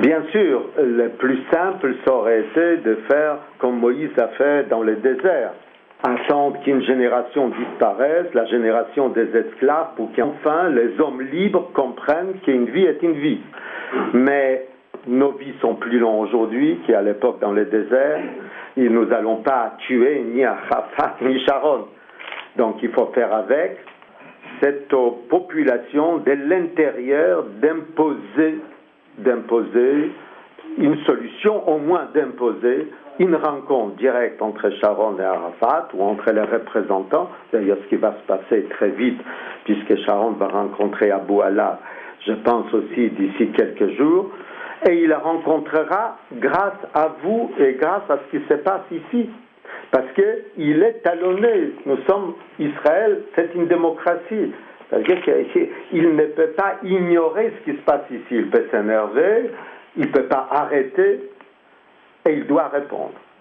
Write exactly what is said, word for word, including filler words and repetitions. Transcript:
Bien sûr, le plus simple, ça aurait été de faire comme Moïse a fait dans le désert. Attendre qu'une génération disparaisse, la génération des esclaves, pour qu'enfin les hommes libres comprennent qu'une vie est une vie. Mais nos vies sont plus longues aujourd'hui qu'à l'époque dans le désert, et nous n'allons pas tuer ni Arafat ni Sharon. Donc il faut faire avec cette population de l'intérieur d'imposer, d'imposer une solution, au moins d'imposer une rencontre directe entre Sharon et Arafat, ou entre les représentants, d'ailleurs ce qui va se passer très vite, puisque Sharon va rencontrer Abou Allah, je pense aussi d'ici quelques jours, et il la rencontrera grâce à vous et grâce à ce qui se passe ici. Parce qu'il est talonné. Nous sommes, Israël, c'est une démocratie. C'est-à-dire qu'il ne peut pas ignorer ce qui se passe ici. Il peut s'énerver, il ne peut pas arrêter, et il doit répondre.